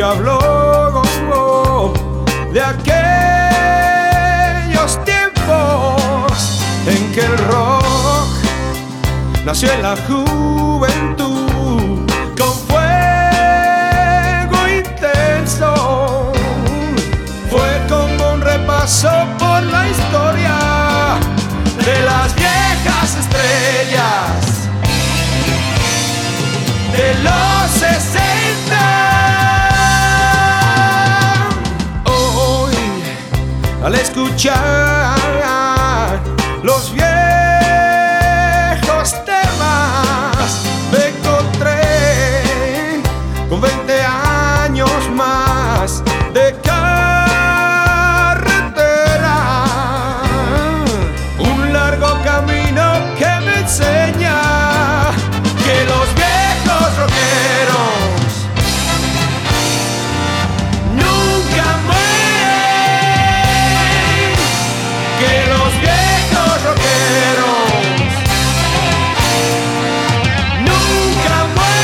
radio habló de aquellos tiempos en que el rock nació en la juventud con fuego intenso. Fue como un repaso por la historia de las viejas estrellas de los 60. Hoy, al escuchar los viejos temas, me encontré con 20 años más de carretera, un largo camino que me enseña que los viejos rockeros nunca mueren, que los viejos rockeros nunca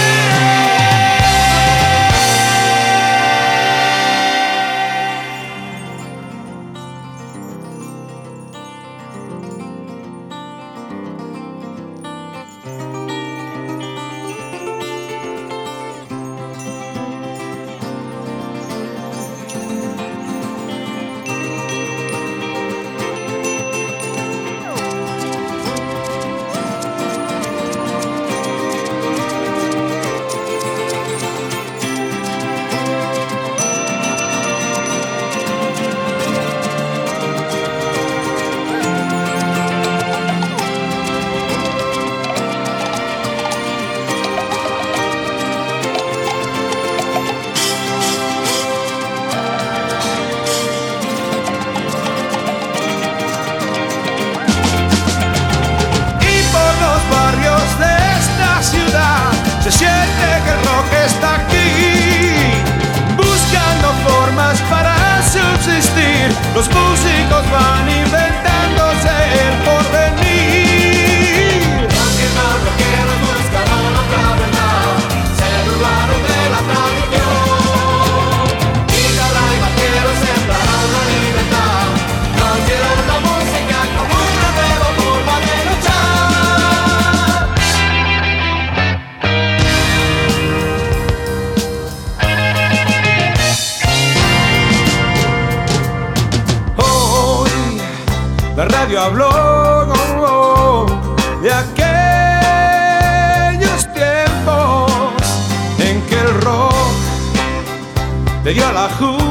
se siente que el rock está aquí, buscando formas para subsistir. Los músicos van inventándose el porvenir. Los mismos rockeros buscaron otra verdad, se burlaron de la tradición. Guitarra y vaqueros sembraron la libertad, nos dieron la música como una nueva forma de luchar. La radio habló de aquellos tiempos en que el rock le dio a la juventud